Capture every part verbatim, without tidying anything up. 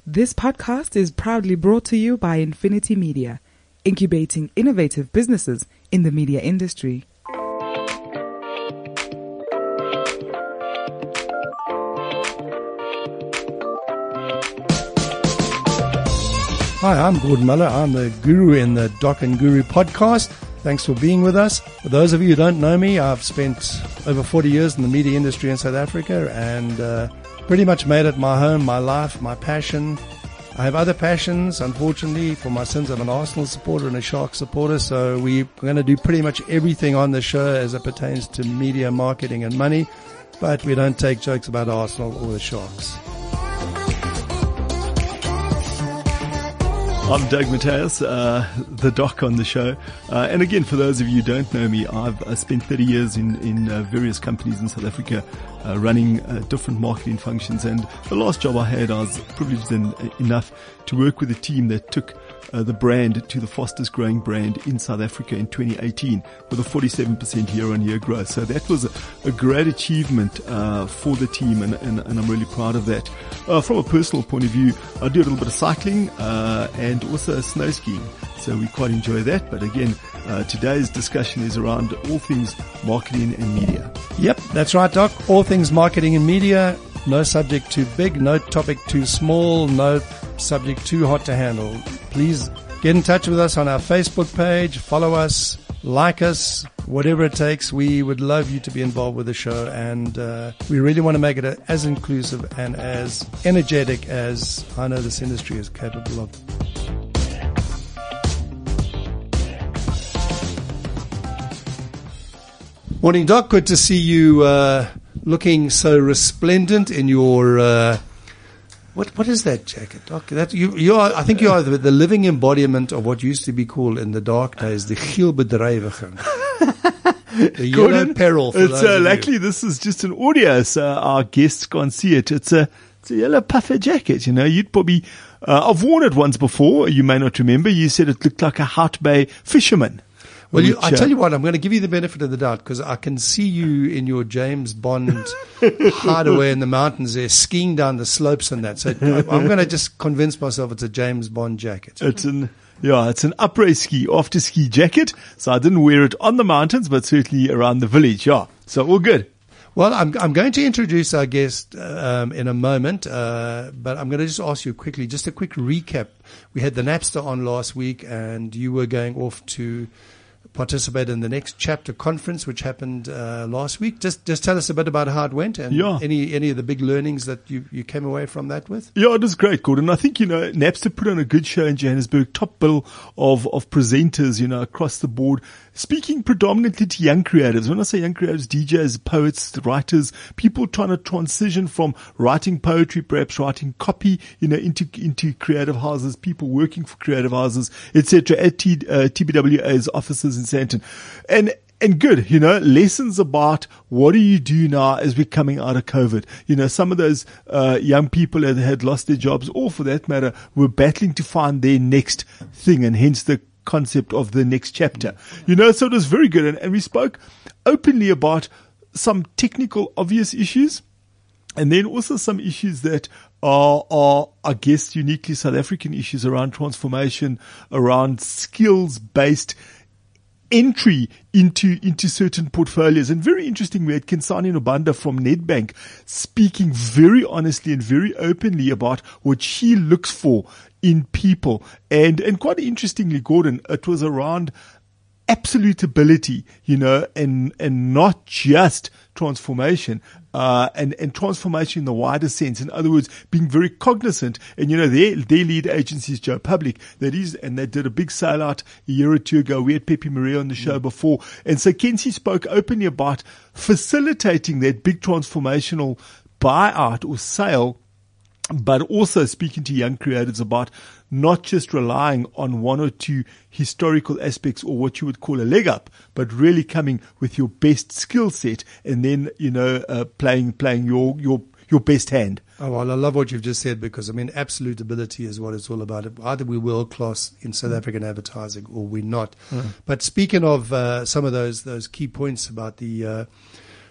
This podcast is proudly brought to you by Infinity Media, incubating innovative businesses in the media industry. Hi, I'm Gordon Muller. I'm the guru in the Doc and Guru podcast. Thanks for being with us. For those of you who don't know me, I've spent over forty years in the media industry in South Africa and uh, pretty much made it my home, my life, my passion. I have other passions, unfortunately. For my sins, I'm an Arsenal supporter and a Sharks supporter, so we're going to do pretty much everything on the show as it pertains to media, marketing and money, but we don't take jokes about Arsenal or the Sharks. I'm Doug Mateus, uh, the doc on the show. Uh, and again, for those of you who don't know me, I've uh, spent thirty years in, in uh, various companies in South Africa, uh, running uh, different marketing functions. And the last job I had, I was privileged en- enough to work with a team that took uh, the brand to the fastest growing brand in South Africa in twenty eighteen with a forty-seven percent year on year growth. So that was a, a great achievement uh, for the team, and, and, and I'm really proud of that. Uh, from a personal point of view, I do a little bit of cycling uh, and also snow skiing, so we quite enjoy that. But again, uh, today's discussion is around all things marketing and media. Yep, that's right, Doc. All things marketing and media. No subject too big, no topic too small, no subject too hot to handle. Please get in touch with us on our Facebook page, follow us, like us, whatever it takes. We would love you to be involved with the show, and uh, we really want to make it as inclusive and as energetic as I know this industry is capable of. Morning, Doc. Good to see you uh, looking so resplendent in your... Uh, What what is that jacket, Doc? That you you are. I think you are the, the living embodiment of what used to be called in the dark days the geel bedrywiging, the yellow Gordon, peril. For it's those uh, of luckily you. this is just an audio, so our guests can't see it. It's a it's a yellow puffer jacket. You know, you'd probably uh, I've worn it once before. You may not remember. You said it looked like a Hout Bay fisherman. Well, you, which, I tell uh, you what, I'm going to give you the benefit of the doubt because I can see you in your James Bond hideaway in the mountains there, skiing down the slopes and that. So I'm going to just convince myself it's a James Bond jacket. It's an yeah, it's an après ski, after ski jacket. So I didn't wear it on the mountains, but certainly around the village. Yeah, so all good. Well, I'm I'm going to introduce our guest um, in a moment, uh, but I'm going to just ask you quickly, just a quick recap. We had the Napster on last week, and you were going off to participate in the Next Chapter conference, which happened uh, last week. Just just tell us a bit about how it went and yeah. any any of the big learnings that you, you came away from that with. Yeah, it was great, Gordon. I think, you know, Napster put on a good show in Johannesburg, top bill of, of presenters, you know, across the board, speaking predominantly to young creatives. When I say young creatives, D Js, poets, writers, people trying to transition from writing poetry, perhaps writing copy, you know, into into creative houses, people working for creative houses, et cetera, at T, uh, T B W A's offices in Sandton. And And good, you know, lessons about what do you do now as we're coming out of COVID. You know, some of those uh, young people that had lost their jobs, or for that matter, were battling to find their next thing, and hence the concept of the next chapter. You know, so it was very good. And, and we spoke openly about some technical, obvious issues, and then also some issues that are, are, I guess, uniquely South African issues around transformation, around skills-based entry into into certain portfolios. And very interesting, we had Kensani Nobanda from Nedbank speaking very honestly and very openly about what she looks for in people. And and quite interestingly, Gordon, it was around absolute ability, you know, and and not just transformation, uh, and, and transformation in the wider sense. In other words, being very cognizant. And, you know, their, their lead agency is Joe Public. That is, and they did a big sail out a year or two ago. We had Pepe Maria on the show before. And so Kensi spoke openly about facilitating that big transformational buyout or sale, but also speaking to young creatives about not just relying on one or two historical aspects or what you would call a leg up, but really coming with your best skill set and then, you know, uh, playing, playing your, your, your best hand. Oh, well, I love what you've just said because, I mean, absolute ability is what it's all about. Either we're world class in South mm. African advertising or we're not. Mm. But speaking of uh, some of those those key points about the uh,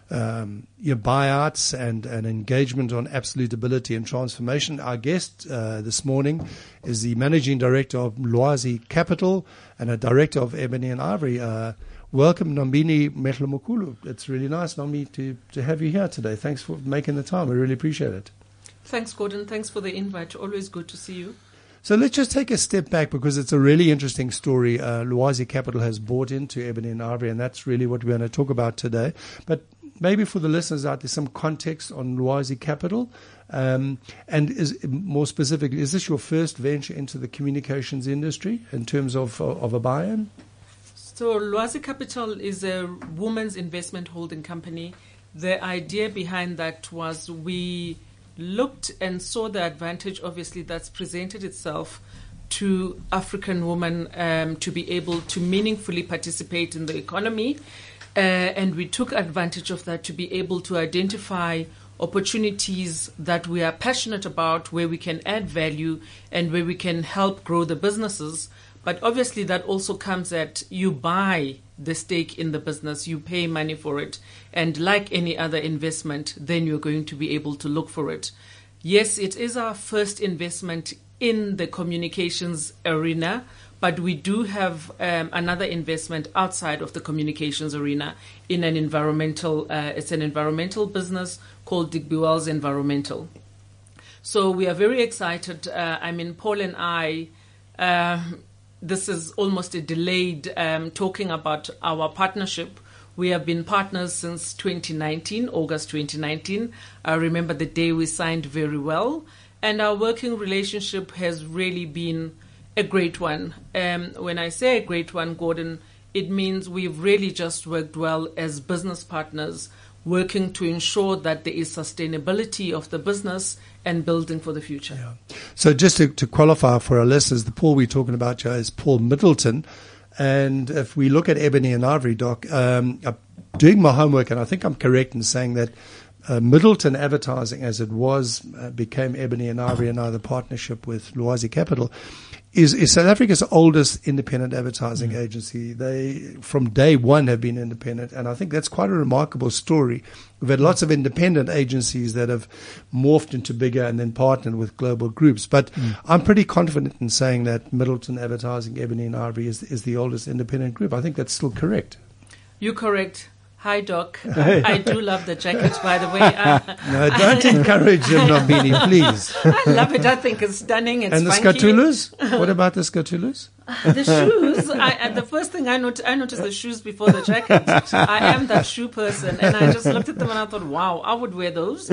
um, your buyouts and, and engagement on absolute ability and transformation. Our guest uh, this morning is the Managing Director of Lwazi Capital and a Director of Ebony and Ivory. Uh, welcome, Nombini Mehlomakulu. It's really nice, Nombi, to, to have you here today. Thanks for making the time. We really appreciate it. Thanks, Gordon. Thanks for the invite. Always good to see you. So let's just take a step back because it's a really interesting story. Uh, Lwazi Capital has bought into Ebony and Ivory, and that's really what we're going to talk about today. But maybe for the listeners out there, some context on Lwazi Capital. Um, and is, more specifically, is this your first venture into the communications industry in terms of, of a buy-in? So Lwazi Capital is a women's investment holding company. The idea behind that was we looked and saw the advantage, obviously, that's presented itself to African women um, to be able to meaningfully participate in the economy. Uh, and we took advantage of that to be able to identify opportunities that we are passionate about, where we can add value and where we can help grow the businesses. But obviously that also comes at you buy the stake in the business, you pay money for it. And like any other investment, then you're going to be able to look for it. Yes, it is our first investment in the communications arena, but we do have um, another investment outside of the communications arena in an environmental, uh, it's an environmental business called Digby Wells Environmental. So we are very excited. Uh, I mean, Paul and I, uh, this is almost a delayed um, talking about our partnership. We have been partners since twenty nineteen, August twenty nineteen. I remember the day we signed very well. And our working relationship has really been a great one. Um, when I say a great one, Gordon, it means we've really just worked well as business partners, working to ensure that there is sustainability of the business and building for the future. Yeah. So just to, to qualify for our listeners, the Paul we're talking about here is Paul Middleton. And if we look at Ebony and Ivory, Doc, um, I'm doing my homework, and I think I'm correct in saying that uh, Middleton Advertising, as it was, uh, became Ebony and Ivory, and now the partnership with Lwazi Capital, is, is South Africa's oldest independent advertising mm. agency. They, from day one, have been independent, and I think that's quite a remarkable story. We've had lots of independent agencies that have morphed into bigger and then partnered with global groups. But mm. I'm pretty confident in saying that Middleton Advertising, Ebony and Ivory, is, is the oldest independent group. I think that's still correct. You're correct. Hi, Doc. I do love the jacket, by the way. Uh, no, don't encourage him, Nombini, please. I love it. I think it's stunning. It's and the funky. scatulus? What about the scatulus? The shoes. I, and the first thing I noticed, I noticed the shoes before the jacket. I am that shoe person. And I just looked at them and I thought, wow, I would wear those.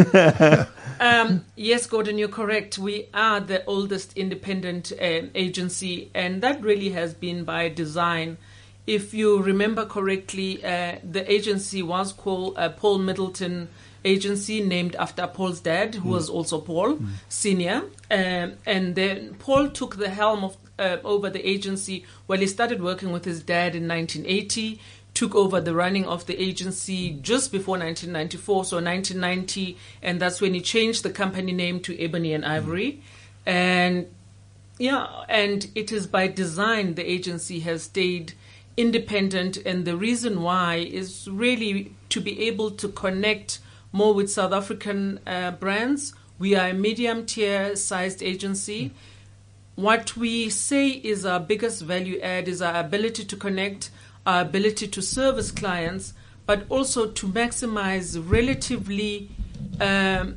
Um, yes, Gordon, you're correct. We are the oldest independent uh, agency. And that really has been by design. If you remember correctly, uh, the agency was called uh, Paul Middleton Agency, named after Paul's dad, who mm. was also Paul mm. Senior. Um, and then Paul took the helm of uh, over the agency. Well, he started working with his dad in nineteen eighty, took over the running of the agency just before nineteen ninety-four, so nineteen ninety, and that's when he changed the company name to Ebony and Ivory. Mm. And yeah, and it is by design the agency has stayed independent, and the reason why is really to be able to connect more with South African uh, brands. We are a medium tier sized agency. Mm. What we say is our biggest value add is our ability to connect, our ability to service clients, but also to maximize relatively um,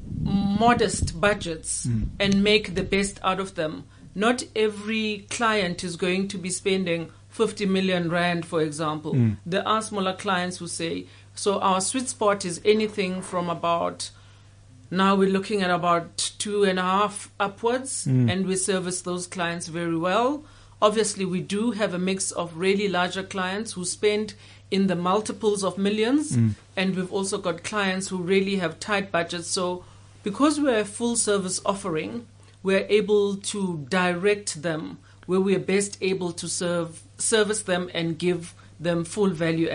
modest budgets mm. and make the best out of them. Not every client is going to be spending fifty million rand, for example. Mm. There are smaller clients who say, so our sweet spot is anything from about, now we're looking at about two and a half upwards, mm. and we service those clients very well. Obviously, we do have a mix of really larger clients who spend in the multiples of millions, mm. and we've also got clients who really have tight budgets. So because we're a full service offering, we're able to direct them where we are best able to serve service them and give them full value add.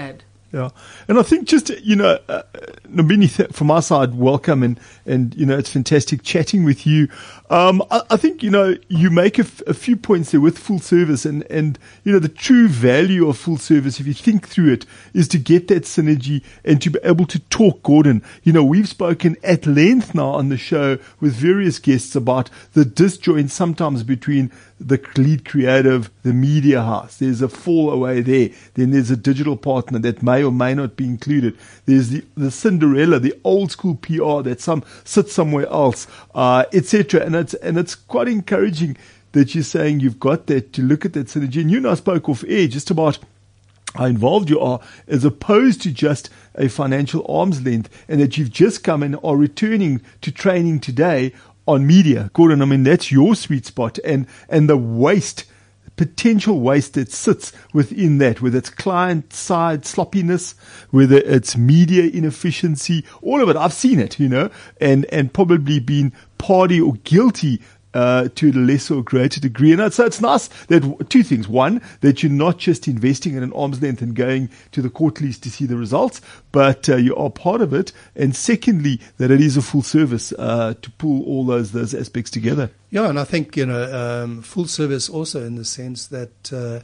Yeah. And I think just, you know, uh, Nombini, th- from our side, welcome. And, and, you know, it's fantastic chatting with you. Um, I, I think, you know, you make a, f- a few points there with full service and, and, you know, the true value of full service, if you think through it, is to get that synergy and to be able to talk, Gordon. You know, we've spoken at length now on the show with various guests about the disjoint sometimes between the lead creative, the media house. There's a fall away there. Then there's a digital partner that may or may not be included. There's the, the Cinderella, the old school P R that some sits somewhere else, uh, et cetera. And it's, and it's quite encouraging that you're saying you've got that, to look at that synergy. And you and I spoke off air just about how involved you are, as opposed to just a financial arm's length, and that you've just come and are returning to training today on media. Gordon, I mean, that's your sweet spot, and, and the waste, potential waste that sits within that, whether it's client side sloppiness, whether it's media inefficiency, all of it. I've seen it, you know, and, and probably been party or guilty Uh, to a lesser or greater degree. And so it's nice that two things. One, that you're not just investing at an arm's length and going to the quarterlies to see the results, but uh, you are part of it. And secondly, that it is a full service uh, to pull all those those aspects together. Yeah, and I think, you know, um, full service also in the sense that uh,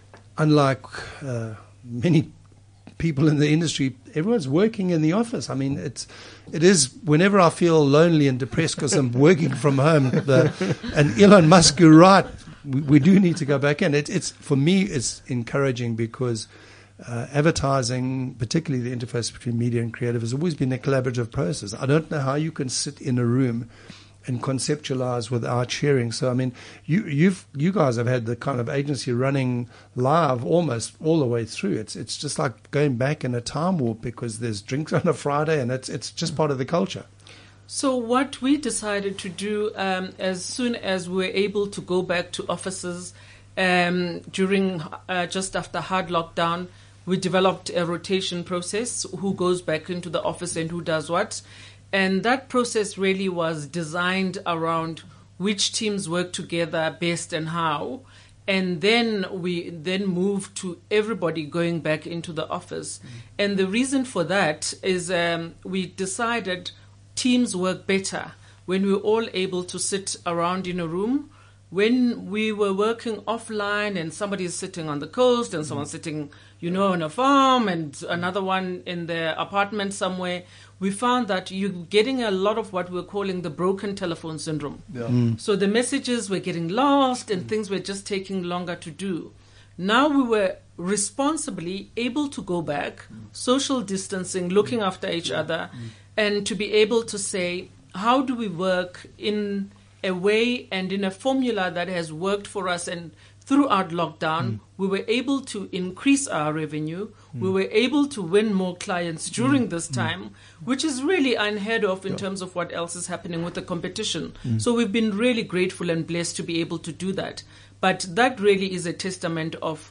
unlike uh, many people in the industry, everyone's working in the office. I mean, it's it is whenever I feel lonely and depressed because I'm working from home. The, and Elon Musk, you're right. We, we do need to go back in. It, it's for me, it's encouraging because uh, advertising, particularly the interface between media and creative, has always been a collaborative process. I don't know how you can sit in a room and conceptualize without sharing. So, I mean, you you've you guys have had the kind of agency running live almost all the way through. It's it's just like going back in a time warp because there's drinks on a Friday, and it's it's just part of the culture. So what we decided to do um, as soon as we were able to go back to offices um, during uh, just after hard lockdown, we developed a rotation process, who goes back into the office and who does what. And that process really was designed around which teams work together best and how. And then we then moved to everybody going back into the office. Mm. And the reason for that is um, we decided teams work better when we're all able to sit around in a room. When we were working offline and somebody is sitting on the coast and someone's sitting, you know, on a farm and another one in their apartment somewhere, we found that you're getting a lot of what we're calling the broken telephone syndrome. Yeah. Mm. So the messages were getting lost and mm. things were just taking longer to do. Now we were responsibly able to go back, mm. social distancing, looking mm. after each other, mm. and to be able to say, how do we work in a way and in a formula that has worked for us. And throughout lockdown, mm. we were able to increase our revenue. Mm. We were able to win more clients during mm. this time, mm. which is really unheard of in yeah. terms of what else is happening with the competition. Mm. So we've been really grateful and blessed to be able to do that. But that really is a testament of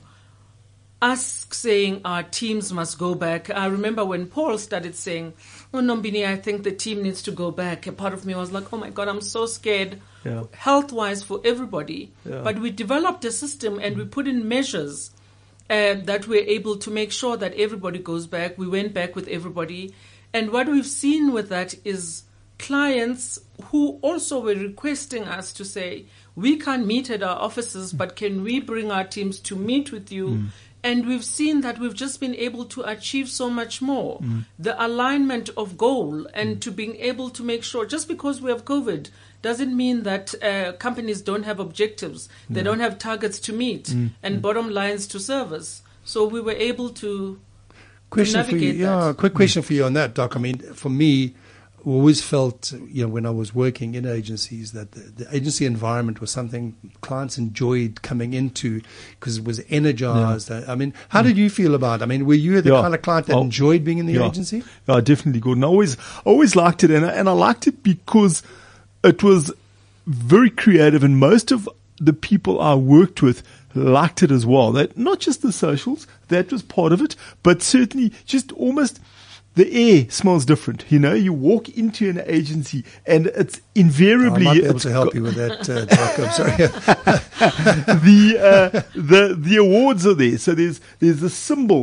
us saying our teams must go back. I remember when Paul started saying, oh, Nombini, I think the team needs to go back. A part of me was like, oh my God, I'm so scared yeah. health-wise for everybody. Yeah. But we developed a system and we put in measures uh, that we're able to make sure that everybody goes back. We went back with everybody. And what we've seen with that is clients who also were requesting us to say, we can't meet at our offices, but can we bring our teams to meet with you? Mm. And we've seen that we've just been able to achieve so much more. Mm. The alignment of goal and mm. to being able to make sure, just because we have COVID, doesn't mean that uh, companies don't have objectives. No. They don't have targets to meet mm. and mm. bottom lines to service. So we were able to, question to navigate for you, yeah, that. Quick question for you on that, Doc. I mean, for me, I always felt, you know, when I was working in agencies, that the, the agency environment was something clients enjoyed coming into because it was energized. Yeah. I mean, how mm. did you feel about it? I mean, were you the yeah. kind of client that oh, enjoyed being in the yeah. agency? Yeah, definitely, Gordon. I always, always liked it, and I, and I liked it because it was very creative, and most of the people I worked with liked it as well. That not just the socials, that was part of it, but certainly just almost. The air smells different. You know, you walk into an agency and it's invariably. I might be able to help you with that, uh, Doc. I'm sorry. the uh, the the awards are there, so there's there's a symbol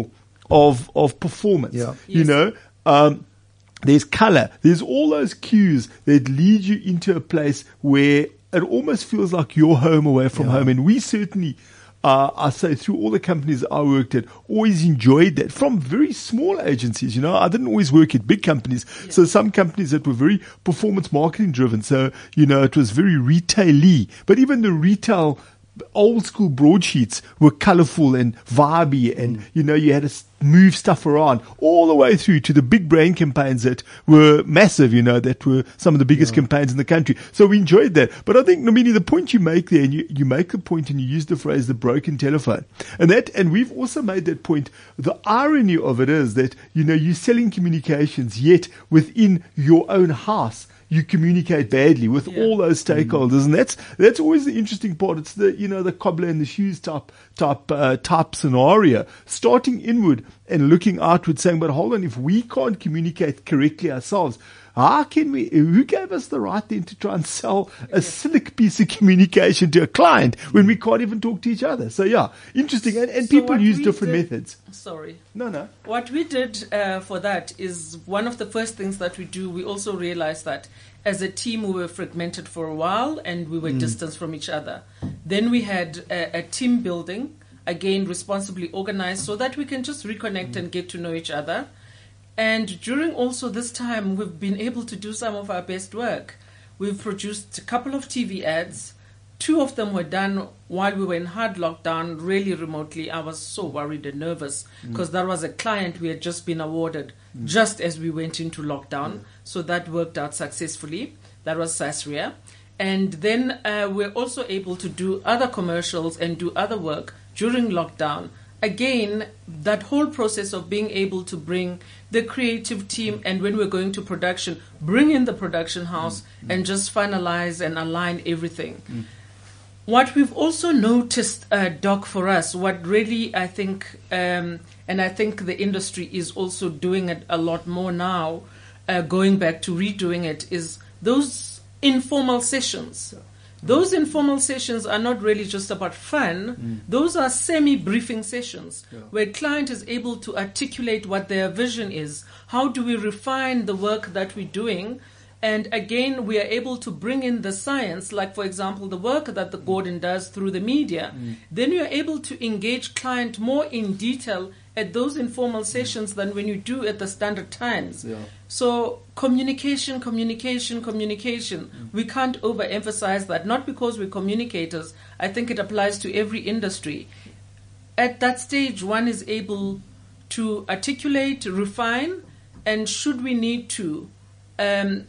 of, of performance. Yeah. You Yes. know, um, there's color. There's all those cues that lead you into a place where it almost feels like you're home away from Yeah. home. And we certainly, uh, I say through all the companies I worked at, always enjoyed that from very small agencies. You know, I didn't always work at big companies. So some companies that were very performance marketing driven. So, you know, it was very retail-y. But even the retail old school broadsheets were colorful and vibey, and you know, you had to s- move stuff around all the way through to the big brand campaigns that were massive, you know, that were some of the biggest campaigns in the country. So we enjoyed that. But I think, Nomini, the point you make there, and you, you make the point and you use the phrase the broken telephone, and that, and we've also made that point. The irony of it is that, you know, you're selling communications, yet within your own house, you communicate badly with Yeah. all those stakeholders, and that's that's always the interesting part. It's the you know the cobbler and the shoes type type uh, type scenario, starting inward and looking outward, saying, "But hold on, if we can't communicate correctly ourselves, how can we? Who gave us the right then to try and sell a slick piece of communication to a client when we can't even talk to each other?" So yeah, interesting, and, and So people what use we different did- methods. Sorry. No, no. What we did uh, for that is one of the first things that we do. We also realized that as a team we were fragmented for a while and we were distanced from each other. Then we had a, a team building, again responsibly organized, so that we can just reconnect and get to know each other. And during also this time, we've been able to do some of our best work. We've produced a couple of T V ads. Two of them were done while we were in hard lockdown, really remotely. I was so worried and nervous because that was a client we had just been awarded just as we went into lockdown. So that worked out successfully. That was Sasria. And then uh, we're also able to do other commercials and do other work during lockdown. Again, that whole process of being able to bring the creative team, and when we're going to production, bring in the production house and just finalize and align everything. What we've also noticed, uh, Doc, for us, what really I think, um, and I think the industry is also doing it a lot more now, uh, going back to redoing it, is those informal sessions. Those informal sessions are not really just about fun. Those are semi-briefing sessions where client is able to articulate what their vision is. How do we refine the work that we're doing? And again, we are able to bring in the science, like, for example, the work that the Gordon does through the media. Then you're able to engage client more in detail at those informal sessions than when you do at the standard times. Yeah. So communication, communication, communication. We can't overemphasize that, not because we're communicators. I think it applies to every industry. At that stage, one is able to articulate, refine, and should we need to, um,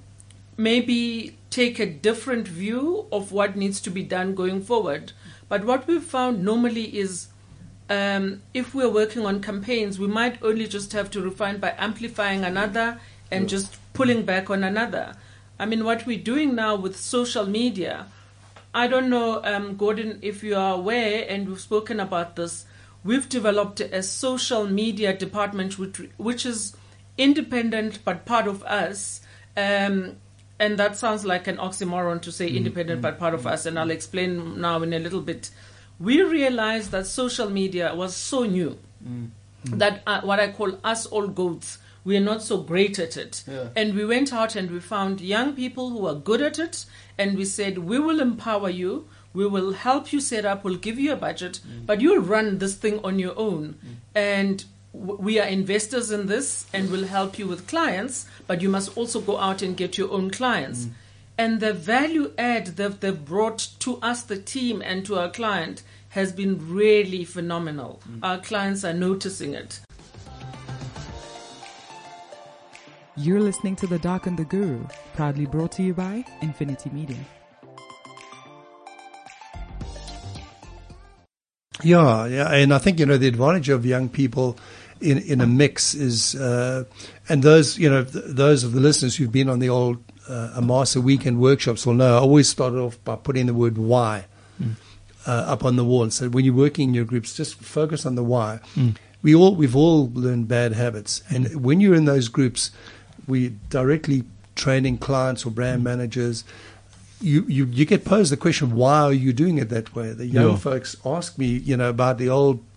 maybe take a different view of what needs to be done going forward. But what we've found normally is um, if we're working on campaigns, we might only just have to refine by amplifying another and just pulling back on another. I mean, what we're doing now with social media, I don't know, um, Gordon, if you are aware, and we've spoken about this, we've developed a social media department which, which is independent but part of us. Um, and that sounds like an oxymoron to say independent but part of us, and I'll explain now in a little bit. We realized that social media was so new that uh, what I call us all goats, we are not so great at it. Yeah. And we went out and we found young people who are good at it, and we said, we will empower you, we will help you set up, we'll give you a budget, but you'll run this thing on your own. And w- we are investors in this and will help you with clients, but you must also go out and get your own clients. And the value add that they've brought to us, the team, and to our client has been really phenomenal. Our clients are noticing it. You're listening to The Doc and the Guru, proudly brought to you by Infinity Media. Yeah, yeah, and I think, you know, the advantage of young people in in a mix is, uh, and those, you know, th- those of the listeners who've been on the old uh, Amasa weekend workshops will know I always started off by putting the word why uh, up on the wall. So when you're working in your groups, just focus on the why. We all we've all learned bad habits, and when you're in those groups, we directly training clients or brand managers. You, you, you get posed the question, why are you doing it that way? The young Yeah. folks ask me, you know, about the old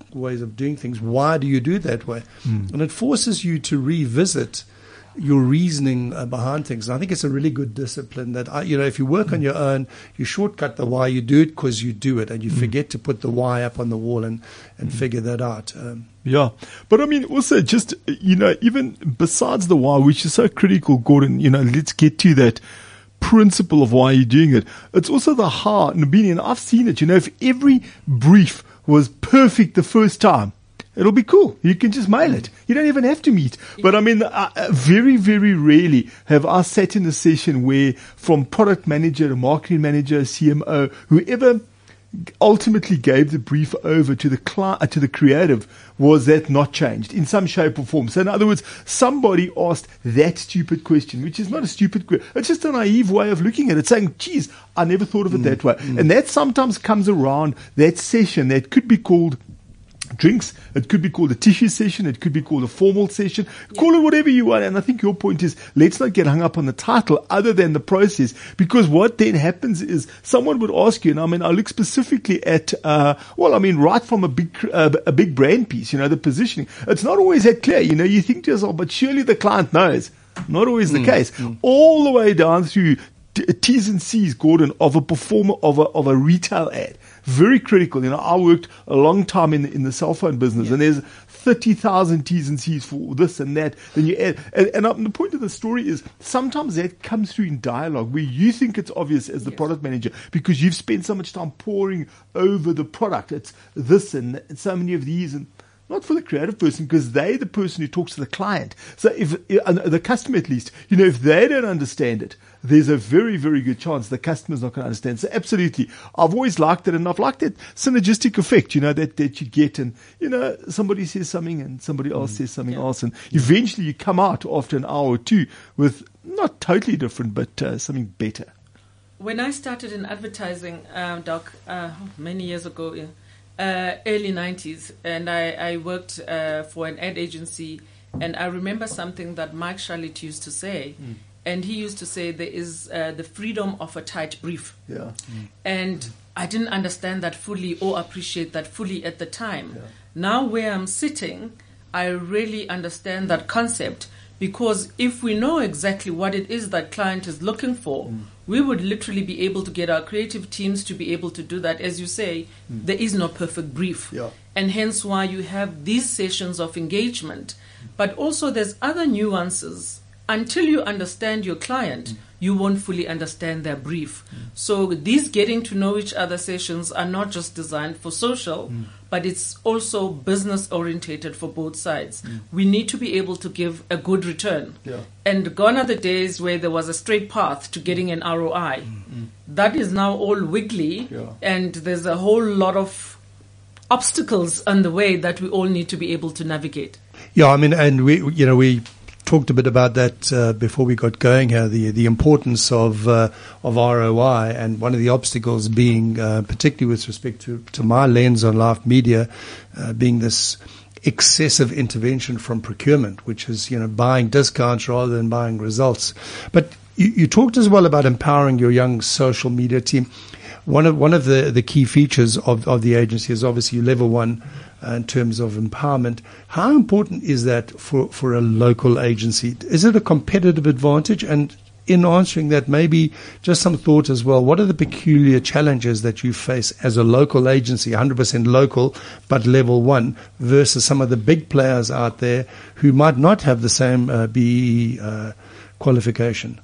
ways of doing things. Why do you do it that way? Mm. And it forces you to revisit your reasoning uh, behind things. And I think it's a really good discipline that, I, you know, if you work mm. on your own, you shortcut the why. You do it because you do it, and you mm. forget to put the why up on the wall and, and mm. figure that out. Um, Yeah. But I mean, also just, you know, even besides the why, which is so critical, Gordon, you know, let's get to that principle of why you're doing it. It's also the how, Nabini, and I've seen it. You know, if every brief was perfect the first time, it'll be cool. You can just mail it. You don't even have to meet. But I mean, uh, very, very rarely have I sat in a session where from product manager, marketing manager, C M O, whoever ultimately gave the brief over to the cli- uh, to the creative, was that not changed in some shape or form. So in other words, somebody asked that stupid question, which is not a stupid question. It's just a naive way of looking at it, saying, geez, I never thought of it mm, that way. Mm. And that sometimes comes around that session that could be called drinks, it could be called a tissue session, it could be called a formal session, yeah. Call it whatever you want. And I think your point is, let's not get hung up on the title other than the process, because what then happens is someone would ask you, and I mean, I look specifically at, uh, well, I mean, right from a big, uh, a big brand piece, you know, the positioning, it's not always that clear, you know, you think to yourself, but surely the client knows. Not always mm, the case. Mm. All the way down through t- T's and C's, Gordon, of a performer, of a, of a retail ad. Very critical. You know, I worked a long time in the, in the cell phone business, yeah. and there's thirty thousand T's and C's for this and that. Then you add, and, and um, the point of the story is sometimes that comes through in dialogue where you think it's obvious as the yes. product manager because you've spent so much time poring over the product. It's this and so many of these, and not for the creative person, because they're the person who talks to the client. So if uh, the customer, at least, you know, if they don't understand it, there's a very, very good chance the customer's not going to understand. So absolutely, I've always liked it, and I've liked that synergistic effect, you know, that, that you get, and, you know, somebody says something and somebody else mm. says something yeah. else, and eventually you come out after an hour or two with not totally different, but uh, something better. When I started in advertising, um, Doc, uh, many years ago, yeah, Uh, early nineties, and I, I worked uh, for an ad agency, and I remember something that Mike Charlotte used to say, mm. and he used to say there is uh, the freedom of a tight brief. Yeah. Mm. And I didn't understand that fully or appreciate that fully at the time. Yeah. Now where I'm sitting, I really understand that concept, because if we know exactly what it is that client is looking for, mm. we would literally be able to get our creative teams to be able to do that. As you say, mm. there is no perfect brief. Yeah. And hence why you have these sessions of engagement. Mm. But also there's other nuances. Until you understand your client, mm. you won't fully understand their brief. Mm. So these getting to know each other sessions are not just designed for social, mm. but it's also business orientated for both sides. Mm. We need to be able to give a good return. Yeah. And gone are the days where there was a straight path to getting an R O I. Mm. That is now all wiggly, yeah. and there's a whole lot of obstacles on the way that we all need to be able to navigate. Yeah, I mean, and we, you know, we talked a bit about that uh, before we got going here, the the importance of uh, of R O I, and one of the obstacles being, uh, particularly with respect to, to my lens on live media, uh, being this excessive intervention from procurement, which is, you know, buying discounts rather than buying results. But you, you talked as well about empowering your young social media team. One of one of the, the key features of, of the agency is obviously level one uh, in terms of empowerment. How important is that for, for a local agency? Is it a competitive advantage? And in answering that, maybe just some thought as well. What are the peculiar challenges that you face as a local agency, one hundred percent local, but level one, versus some of the big players out there who might not have the same uh, B E uh, qualification?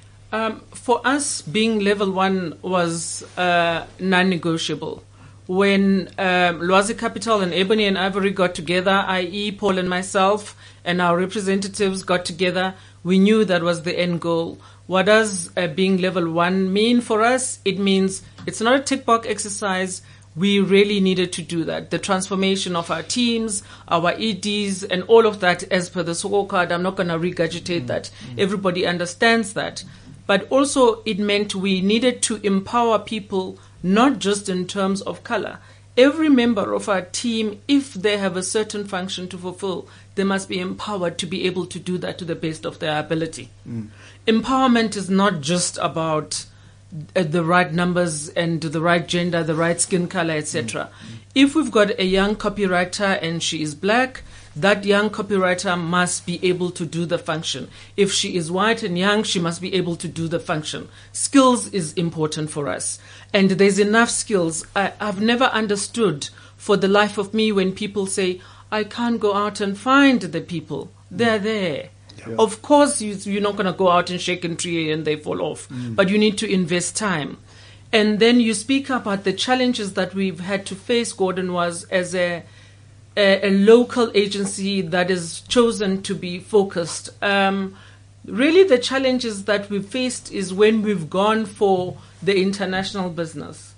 Um, for us, being level one was uh, non-negotiable. When um, Loise Capital and Ebony and Ivory got together, that is. Paul and myself and our representatives got together, we knew that was the end goal. What does uh, being level one mean for us? It means it's not a tick box exercise. We really needed to do that. The transformation of our teams, our E Ds, and all of that as per the scorecard. I'm not going to regurgitate mm-hmm. that. Everybody understands that. But also it meant we needed to empower people, not just in terms of color. Every member of our team, if they have a certain function to fulfill, they must be empowered to be able to do that to the best of their ability. Mm. Empowerment is not just about uh, the right numbers and the right gender, the right skin color, et cetera. Mm. if we've got a young copywriter and she is black, that young copywriter must be able to do the function. If she is white and young, she must be able to do the function. Skills is important for us. And there's enough skills. I, I've never understood for the life of me when people say, I can't go out and find the people. They're there. Yeah. Of course, you, you're not going to go out and shake a tree and they fall off. Mm. But you need to invest time. And then you speak about the challenges that we've had to face, Gordon, was as a A, a local agency that is chosen to be focused. Um, really, the challenges that we've faced is when we've gone for the international business.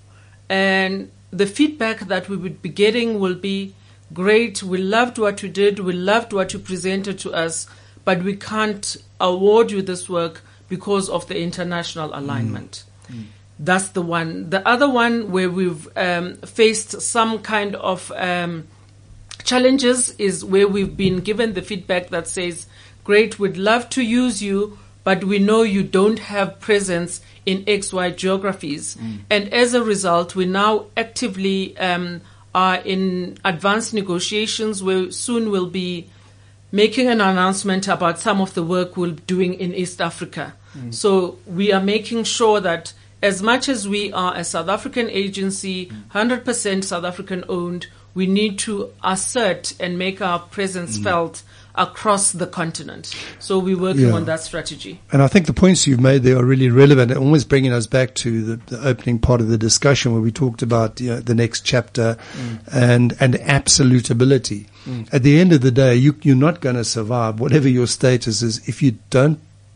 And the feedback that we would be getting will be, great, we loved what you did, we loved what you presented to us, but we can't award you this work because of the international alignment. Mm. Mm. That's the one. The other one where we've um, faced some kind of... Um, challenges is where we've been given the feedback that says, great, we'd love to use you, but we know you don't have presence in X Y geographies. Mm. And as a result, we now actively um, are in advanced negotiations where soon we'll be making an announcement about some of the work we're doing in East Africa. Mm. So we are making sure that as much as we are a South African agency, one hundred percent South African owned, we need to assert and make our presence mm. felt across the continent. So we're working yeah. on that strategy. And I think the points you've made there are really relevant, almost bringing us back to the, the opening part of the discussion where we talked about you know, the next chapter mm. and, and absolute ability. Mm. At the end of the day, you, you're not going to survive, whatever your status is, if you don't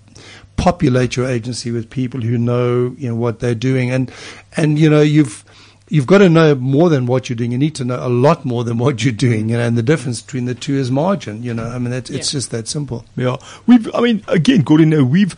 populate your agency with people who know, you know, what they're doing. And, and, you know, you've, You've got to know more than what you're doing. You need to know a lot more than what you're doing, you know, and the difference between the two is margin, you know. I mean, it's, it's yeah. just that simple. Yeah. We've, I mean, again, Gordon, we've,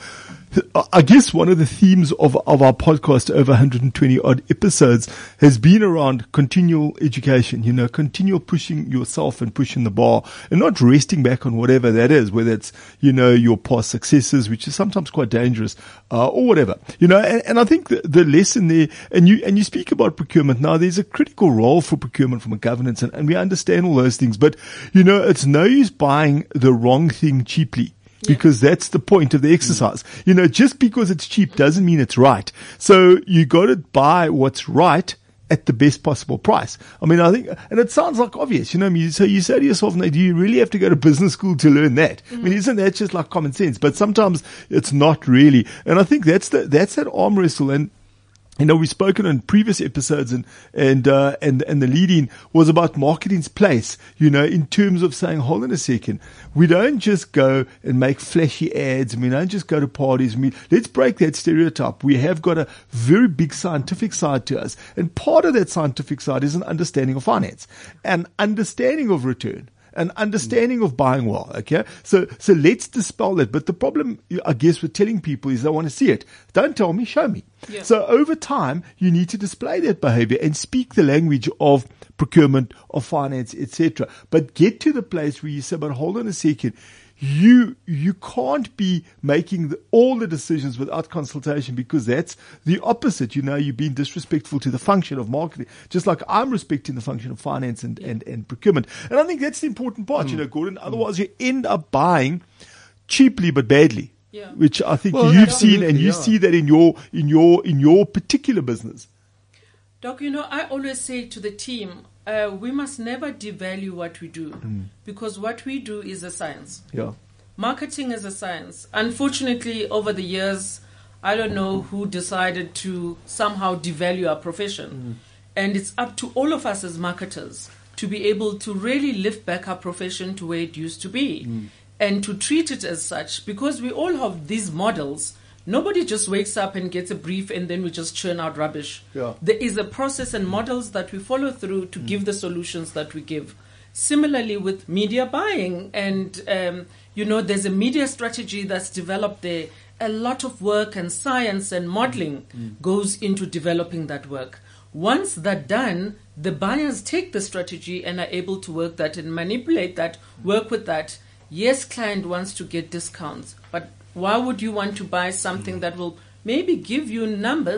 I guess one of the themes of, of our podcast over one hundred twenty odd episodes has been around continual education, you know, continual pushing yourself and pushing the bar and not resting back on whatever that is, whether it's, you know, your past successes, which is sometimes quite dangerous, uh, or whatever, you know, and, and I think the, the lesson there, and you, and you speak about procurement. Now there's a critical role for procurement from a governance and, and we understand all those things, but you know, it's no use buying the wrong thing cheaply. Because yeah. that's the point of the exercise. Mm. You know, just because it's cheap doesn't mean it's right. So you got to buy what's right at the best possible price. I mean, I think, and it sounds like obvious, you know, I mean, so you say to yourself, now, do you really have to go to business school to learn that? Mm. I mean, isn't that just like common sense? But sometimes it's not really. And I think that's the, that's that arm wrestle. And, you know, we've spoken on previous episodes and, and, uh, and, and the lead-in was about marketing's place, you know, in terms of saying, hold on a second. We don't just go and make flashy ads and we don't just go to parties. We, let's break that stereotype. We have got a very big scientific side to us. And part of that scientific side is an understanding of finance, an understanding of return, an understanding of buying well, okay? So, so let's dispel that. But the problem, I guess, with telling people is they want to see it. Don't tell me, show me. Yeah. So over time, you need to display that behavior and speak the language of procurement, of finance, et cetera. But get to the place where you say, but hold on a second. You, you can't be making the, all the decisions without consultation because that's the opposite. You know, you're being disrespectful to the function of marketing, just like I'm respecting the function of finance and, and, and procurement. And I think that's the important part, mm. you know, Gordon. Otherwise mm. you end up buying cheaply but badly. Yeah. Which I think well, you've seen and you yeah. see that in your, in your, in your particular business. Doc, you know, I always say to the team, Uh, we must never devalue what we do mm. because what we do is a science. Yeah. Marketing is a science. Unfortunately, over the years, I don't know who decided to somehow devalue our profession. Mm. And it's up to all of us as marketers to be able to really lift back our profession to where it used to be mm. and to treat it as such because we all have these models. Nobody just wakes up and gets a brief and then we just churn out rubbish. Yeah. There is a process and models that we follow through to mm. give the solutions that we give. Similarly with media buying and, um, you know, there's a media strategy that's developed there. A lot of work and science and modeling mm. goes into developing that work. Once that's done, the buyers take the strategy and are able to work that and manipulate that, work with that. Yes, client wants to get discounts, but why would you want to buy something that will maybe give you numbers,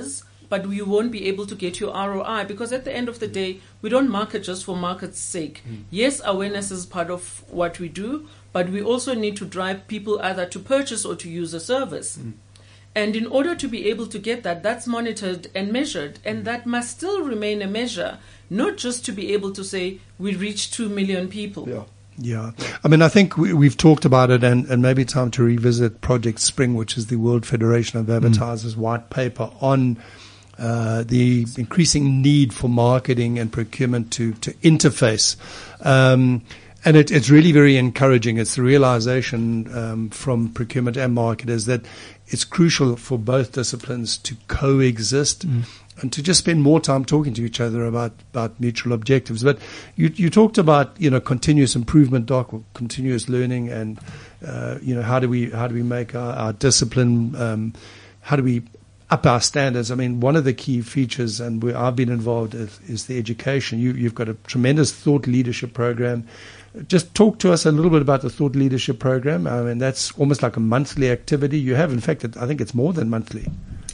but you won't be able to get your R O I, because at the end of the day, we don't market just for market's sake. Mm. Yes, awareness is part of what we do, but we also need to drive people either to purchase or to use a service. Mm. And in order to be able to get that, that's monitored and measured, and that must still remain a measure, not just to be able to say we reached two million people. Yeah. Yeah. I mean, I think we, we've talked about it, and, and maybe time to revisit Project Spring, which is the World Federation of Advertisers' mm. white paper on uh, the increasing need for marketing and procurement to, to interface. Um, and it, it's really very encouraging. It's the realization um, from procurement and marketers that it's crucial for both disciplines to coexist. Mm. And to just spend more time talking to each other about, about mutual objectives. But you, you talked about, you know, continuous improvement, Doc, or continuous learning, and uh, you know, how do we how do we make our, our discipline? Um, how do we up our standards? I mean, one of the key features, and where I've been involved, is, is the education. You, you've got a tremendous thought leadership program. Just talk to us a little bit about the thought leadership program. I mean, that's almost like a monthly activity. You have, in fact, I think it's more than monthly.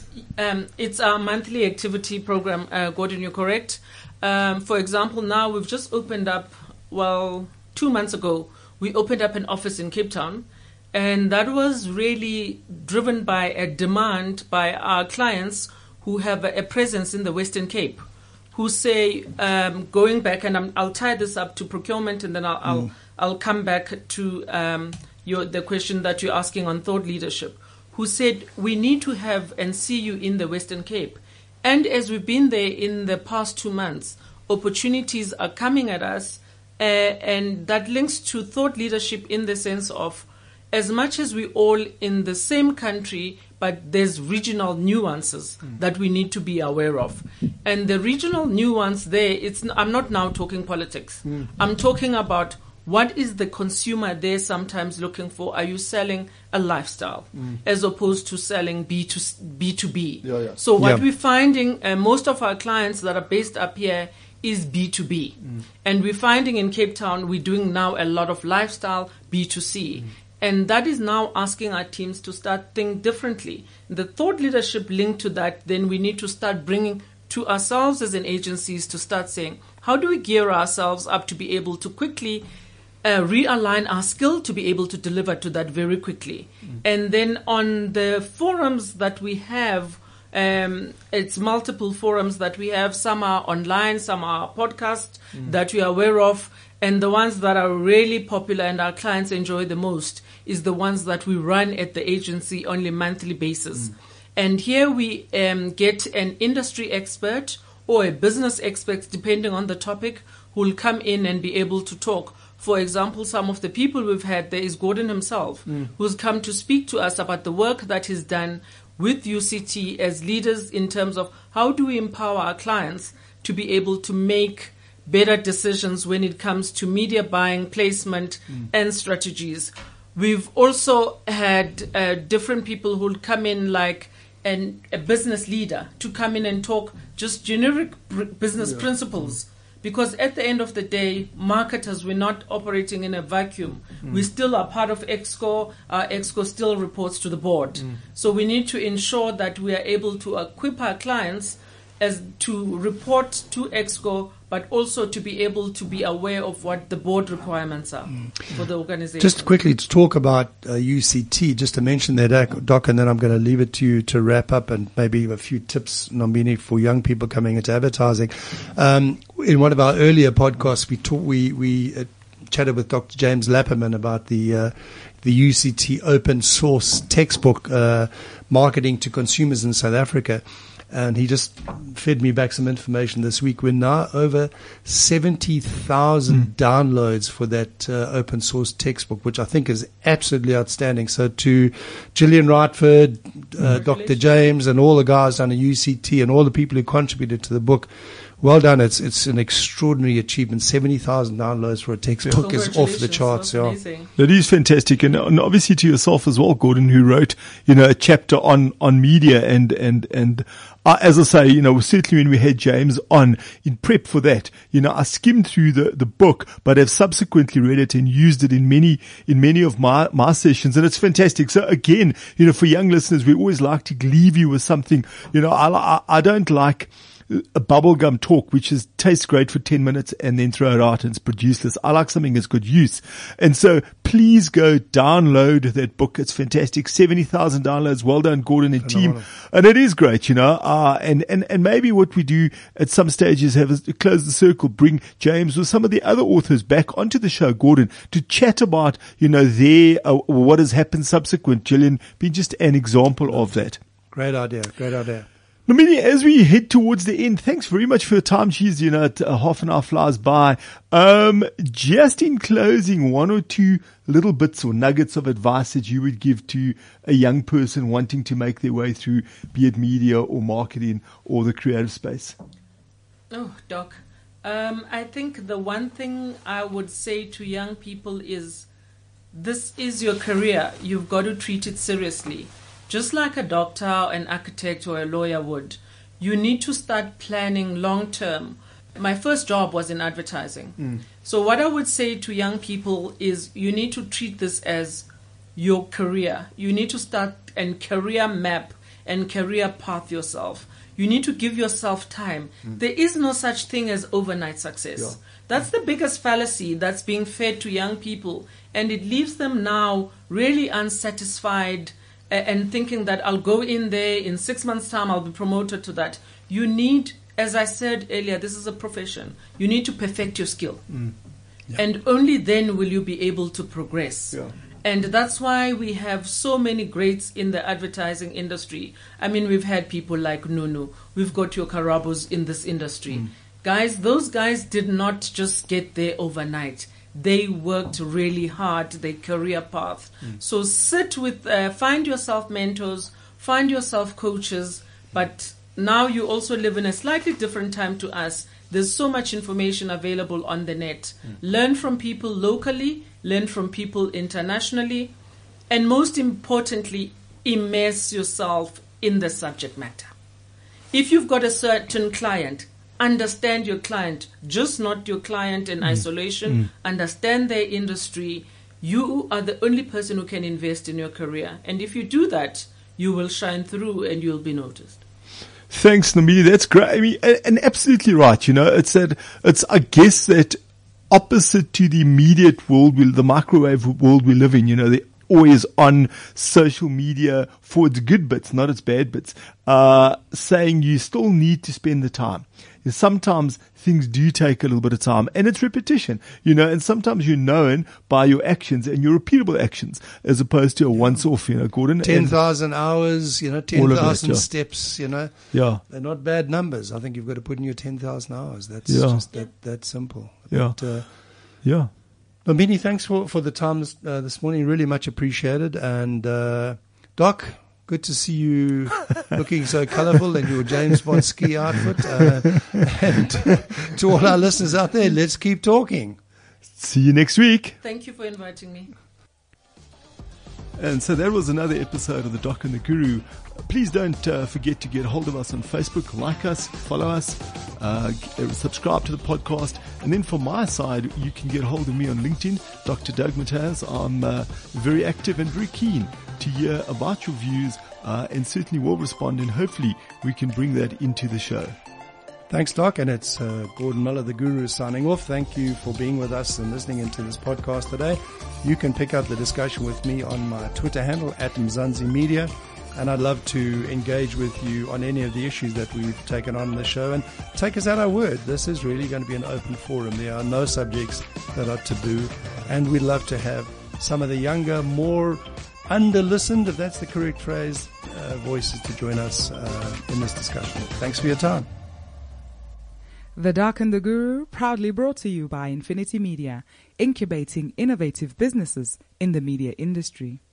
Um, it's our monthly activity program, uh, Gordon, you're correct. Um, for example, now we've just opened up, well, two months ago, we opened up an office in Cape Town, and that was really driven by a demand by our clients who have a, a presence in the Western Cape, who say, um, going back, and I'm, I'll tie this up to procurement, and then I'll I'll, mm. I'll come back to um, your, the question that you're asking on thought leadership, who said, we need to have and see you in the Western Cape. And as we've been there in the past two months, opportunities are coming at us, uh, and that links to thought leadership in the sense of, as much as we're all in the same country, but there's regional nuances mm. that we need to be aware of. And the regional nuance there, it's I'm not now talking politics. Mm. I'm talking about, what is the consumer there sometimes looking for? Are you selling a lifestyle mm. as opposed to selling B to B? To B? Yeah, yeah. So what yeah. we're finding, uh, most of our clients that are based up here is B to B. Mm. And we're finding in Cape Town, we're doing now a lot of lifestyle B to C. Mm. And that is now asking our teams to start think differently. The thought leadership linked to that, then we need to start bringing to ourselves as an agencies to start saying, how do we gear ourselves up to be able to quickly Uh, realign our skill to be able to deliver to that very quickly. Mm. And then on the forums that we have, um, it's multiple forums that we have. Some are online, some are podcasts mm. that we are aware of. And the ones that are really popular and our clients enjoy the most is the ones that we run at the agency on a monthly basis. Mm. And here we um, get an industry expert or a business expert, depending on the topic, who will come in and be able to talk. For example, some of the people we've had, there is Gordon himself, mm. who's come to speak to us about the work that he's done with U C T as leaders in terms of how do we empower our clients to be able to make better decisions when it comes to media buying, placement, mm. and strategies. We've also had uh, different people who'll come in like an, a business leader to come in and talk just generic pr- business yeah. principles. Mm. Because at the end of the day, marketers, we're not operating in a vacuum. Mm. We still are part of ExCo. Our ExCo still reports to the board. Mm. So we need to ensure that we are able to equip our clients as to report to ExCo, but also to be able to be aware of what the board requirements are mm. for the organization. Just quickly to talk about uh, U C T, just to mention that, Doc, and then I'm going to leave it to you to wrap up and maybe a few tips, Nombini, for young people coming into advertising. Um, in one of our earlier podcasts, we talk, we we uh, chatted with Doctor James Lapperman about the uh, the U C T open source textbook, uh, Marketing to Consumers in South Africa. And he just fed me back some information this week. We're now over seventy thousand mm. downloads for that uh, open source textbook, which I think is absolutely outstanding. So to Gillian Rightford, uh, Doctor James, and all the guys down at U C T and all the people who contributed to the book, well done. It's it's an extraordinary achievement. seventy thousand downloads for a textbook is off the charts. Yeah. Amazing. That is fantastic. And, and obviously to yourself as well, Gordon, who wrote, you know, a chapter on, on media and, and, and, uh, as I say, you know, certainly when we had James on in prep for that, you know, I skimmed through the, the book, but have subsequently read it and used it in many, in many of my, my sessions. And it's fantastic. So again, you know, for young listeners, we always like to leave you with something, you know, I, I, I don't like a bubblegum talk, which is tastes great for ten minutes and then throw it out and it's produceless. I like something that's good use. And so please go download that book. It's fantastic. seventy thousand downloads. Well done, Gordon and team. And it is great, you know, uh, and, and, and maybe what we do at some stages have is close the circle, bring James or some of the other authors back onto the show, Gordon, to chat about, you know, their, uh, what has happened subsequent. Gillian being just an example of that. Great idea. Great idea. Nomini, as we head towards the end, thanks very much for your time. Geez, you know, uh, half an hour flies by. Um, just in closing, one or two little bits or nuggets of advice that you would give to a young person wanting to make their way through, be it media or marketing or the creative space. Oh, Doc. Um, I think the one thing I would say to young people is this is your career. You've got to treat it seriously. Just like a doctor, an architect, or a lawyer would, you need to start planning long term. My first job was in advertising. Mm. So what I would say to young people is you need to treat this as your career. You need to start and career map and career path yourself. You need to give yourself time. Mm. There is no such thing as overnight success. Yeah. That's the biggest fallacy that's being fed to young people. And it leaves them now really unsatisfied and thinking that I'll go in there, in six months' time, I'll be promoted to that. You need, as I said earlier, this is a profession. You need to perfect your skill. Mm. Yeah. And only then will you be able to progress. Yeah. And that's why we have so many greats in the advertising industry. I mean, we've had people like Nunu. We've got your Karabos in this industry. Mm. Guys, those guys did not just get there overnight. They worked really hard, their career path. Mm. So sit with, uh, find yourself mentors, find yourself coaches, but now you also live in a slightly different time to us. There's so much information available on the net. Mm. Learn from people locally, learn from people internationally, and most importantly, immerse yourself in the subject matter. If you've got a certain client, understand your client, just not your client in mm. isolation. Mm. Understand their industry. You are the only person who can invest in your career. And if you do that, you will shine through and you'll be noticed. Thanks, Nomini. That's great. I mean, and absolutely right. You know, it's that, it's, I guess that opposite to the immediate world, the microwave world we live in, you know, the always on social media for its good bits, not its bad bits, uh, saying you still need to spend the time. Sometimes things do take a little bit of time and it's repetition, you know, and sometimes you're known by your actions and your repeatable actions as opposed to a once off, you know, Gordon. ten thousand hours, you know, ten thousand yeah. steps, you know. Yeah. They're not bad numbers. I think you've got to put in your ten thousand hours. That's yeah. just that, that simple. Yeah. But, uh, yeah. Nomini, thanks for, for the time this, uh, this morning. Really much appreciated. And, uh, Doc, good to see you looking so colourful in your James Bond ski outfit. Uh, and to all our listeners out there, let's keep talking. See you next week. Thank you for inviting me. And so that was another episode of The Doc and the Guru. Please don't uh, forget to get hold of us on Facebook, like us, follow us, uh, g- subscribe to the podcast. And then from my side, you can get hold of me on LinkedIn, Doctor Doug Mataz. I'm uh, very active and very keen to hear about your views uh, and certainly will respond. And hopefully we can bring that into the show. Thanks, Doc. And it's uh, Gordon Miller, the Guru, signing off. Thank you for being with us and listening into this podcast today. You can pick up the discussion with me on my Twitter handle, at Mzansi Media. And I'd love to engage with you on any of the issues that we've taken on in the show. And take us at our word. This is really going to be an open forum. There are no subjects that are taboo. And we'd love to have some of the younger, more under-listened, if that's the correct phrase, uh, voices to join us uh, in this discussion. Thanks for your time. The Doc and the Guru, proudly brought to you by Infinity Media, incubating innovative businesses in the media industry.